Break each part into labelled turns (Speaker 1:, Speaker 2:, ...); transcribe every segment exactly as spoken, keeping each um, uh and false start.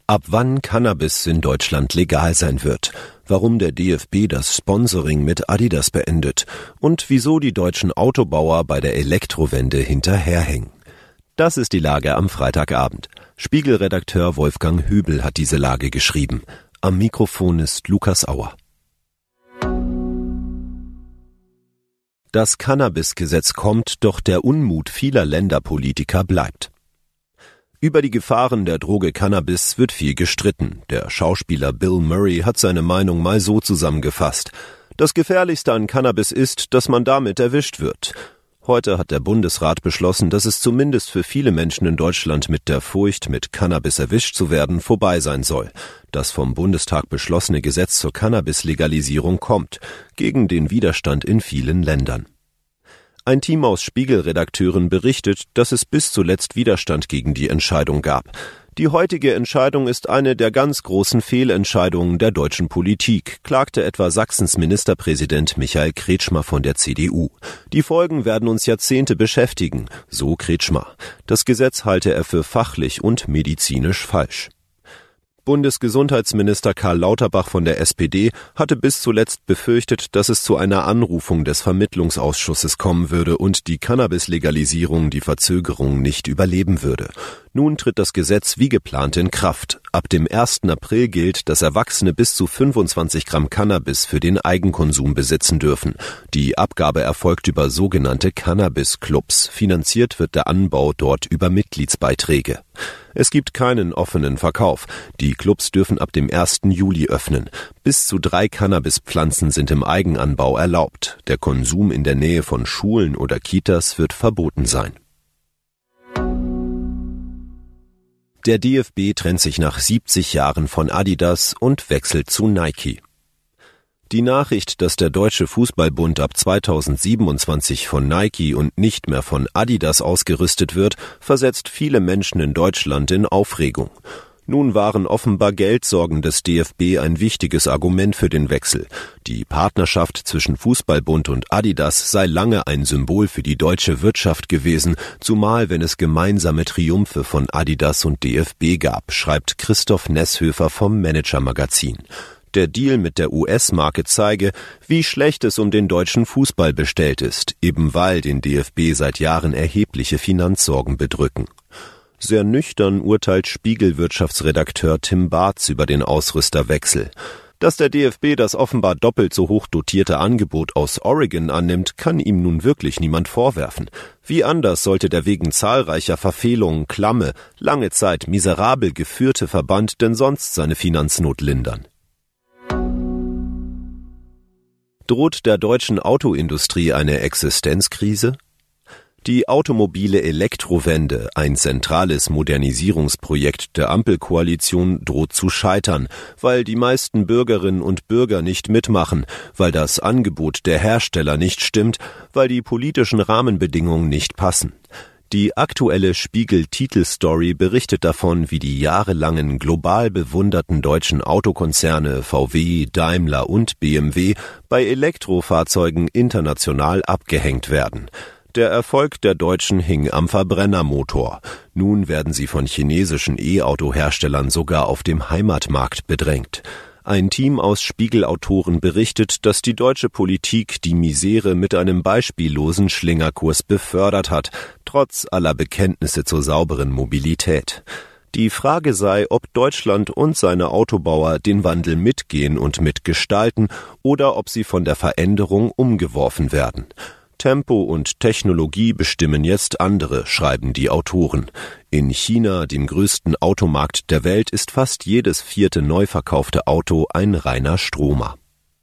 Speaker 1: Ab wann Cannabis in Deutschland legal sein wird, warum der D F B das Sponsoring mit Adidas beendet und wieso die deutschen Autobauer bei der Elektrowende hinterherhängen. Das ist die Lage am Freitagabend. Spiegel-Redakteur Wolfgang Hübel hat diese Lage geschrieben. Am Mikrofon ist Lukas Auer. Das Cannabis-Gesetz kommt, doch der Unmut vieler Länderpolitiker bleibt. Über die Gefahren der Droge Cannabis wird viel gestritten. Der Schauspieler Bill Murray hat seine Meinung mal so zusammengefasst: Das Gefährlichste an Cannabis ist, dass man damit erwischt wird. Heute hat der Bundesrat beschlossen, dass es zumindest für viele Menschen in Deutschland mit der Furcht, mit Cannabis erwischt zu werden, vorbei sein soll. Das vom Bundestag beschlossene Gesetz zur Cannabis-Legalisierung kommt, gegen den Widerstand in vielen Ländern. Ein Team aus Spiegel-Redakteuren berichtet, dass es bis zuletzt Widerstand gegen die Entscheidung gab. Die heutige Entscheidung ist eine der ganz großen Fehlentscheidungen der deutschen Politik, klagte etwa Sachsens Ministerpräsident Michael Kretschmer von der C D U. Die Folgen werden uns Jahrzehnte beschäftigen, so Kretschmer. Das Gesetz halte er für fachlich und medizinisch falsch. Bundesgesundheitsminister Karl Lauterbach von der S P D hatte bis zuletzt befürchtet, dass es zu einer Anrufung des Vermittlungsausschusses kommen würde und die Cannabis-Legalisierung die Verzögerung nicht überleben würde. Nun tritt das Gesetz wie geplant in Kraft. Ab dem ersten April gilt, dass Erwachsene bis zu fünfundzwanzig Gramm Cannabis für den Eigenkonsum besitzen dürfen. Die Abgabe erfolgt über sogenannte Cannabis-Clubs. Finanziert wird der Anbau dort über Mitgliedsbeiträge. Es gibt keinen offenen Verkauf. Die Clubs dürfen ab dem ersten Juli öffnen. Bis zu drei Cannabispflanzen sind im Eigenanbau erlaubt. Der Konsum in der Nähe von Schulen oder Kitas wird verboten sein. Der D F B trennt sich nach siebzig Jahren von Adidas und wechselt zu Nike. Die Nachricht, dass der Deutsche Fußballbund ab zweitausendsiebenundzwanzig von Nike und nicht mehr von Adidas ausgerüstet wird, versetzt viele Menschen in Deutschland in Aufregung. Nun waren offenbar Geldsorgen des D F B ein wichtiges Argument für den Wechsel. Die Partnerschaft zwischen Fußballbund und Adidas sei lange ein Symbol für die deutsche Wirtschaft gewesen, zumal wenn es gemeinsame Triumphe von Adidas und D F B gab, schreibt Christoph Nesshöfer vom Manager-Magazin. Der Deal mit der U S-Marke zeige, wie schlecht es um den deutschen Fußball bestellt ist, eben weil den D F B seit Jahren erhebliche Finanzsorgen bedrücken. Sehr nüchtern urteilt Spiegel-Wirtschaftsredakteur Tim Bartz über den Ausrüsterwechsel. Dass der D F B das offenbar doppelt so hoch dotierte Angebot aus Oregon annimmt, kann ihm nun wirklich niemand vorwerfen. Wie anders sollte der wegen zahlreicher Verfehlungen klamme, lange Zeit miserabel geführte Verband denn sonst seine Finanznot lindern? Droht der deutschen Autoindustrie eine Existenzkrise? Die automobile Elektrowende, ein zentrales Modernisierungsprojekt der Ampelkoalition, droht zu scheitern, weil die meisten Bürgerinnen und Bürger nicht mitmachen, weil das Angebot der Hersteller nicht stimmt, weil die politischen Rahmenbedingungen nicht passen. Die aktuelle Spiegel-Titelstory berichtet davon, wie die jahrelangen global bewunderten deutschen Autokonzerne V W, Daimler und B M W bei Elektrofahrzeugen international abgehängt werden. Der Erfolg der Deutschen hing am Verbrennermotor. Nun werden sie von chinesischen E-Auto-Herstellern sogar auf dem Heimatmarkt bedrängt. Ein Team aus Spiegel-Autoren berichtet, dass die deutsche Politik die Misere mit einem beispiellosen Schlingerkurs befördert hat, trotz aller Bekenntnisse zur sauberen Mobilität. Die Frage sei, ob Deutschland und seine Autobauer den Wandel mitgehen und mitgestalten oder ob sie von der Veränderung umgeworfen werden. Tempo und Technologie bestimmen jetzt andere, schreiben die Autoren. In China, dem größten Automarkt der Welt, ist fast jedes vierte neu verkaufte Auto ein reiner Stromer.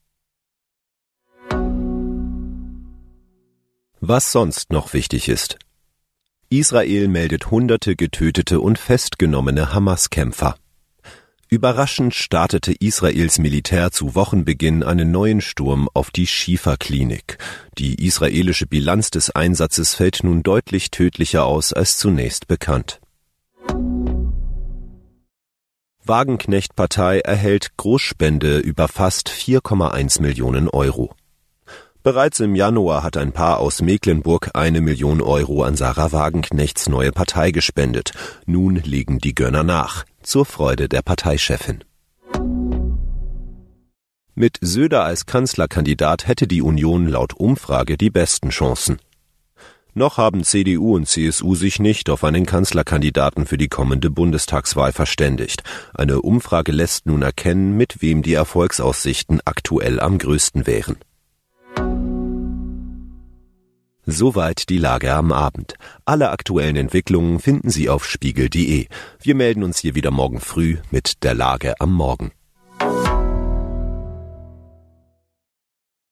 Speaker 1: Was sonst noch wichtig ist: Israel meldet hunderte getötete und festgenommene Hamas-Kämpfer. Überraschend startete Israels Militär zu Wochenbeginn einen neuen Sturm auf die Schifa-Klinik. Die israelische Bilanz des Einsatzes fällt nun deutlich tödlicher aus als zunächst bekannt. Wagenknecht-Partei erhält Großspende über fast vier Komma eins Millionen Euro. Bereits im Januar hat ein Paar aus Mecklenburg eine Million Euro an Sarah Wagenknechts neue Partei gespendet. Nun legen die Gönner nach, zur Freude der Parteichefin. Mit Söder als Kanzlerkandidat hätte die Union laut Umfrage die besten Chancen. Noch haben C D U und C S U sich nicht auf einen Kanzlerkandidaten für die kommende Bundestagswahl verständigt. Eine Umfrage lässt nun erkennen, mit wem die Erfolgsaussichten aktuell am größten wären. Soweit die Lage am Abend. Alle aktuellen Entwicklungen finden Sie auf spiegel punkt de. Wir melden uns hier wieder morgen früh mit der Lage am Morgen.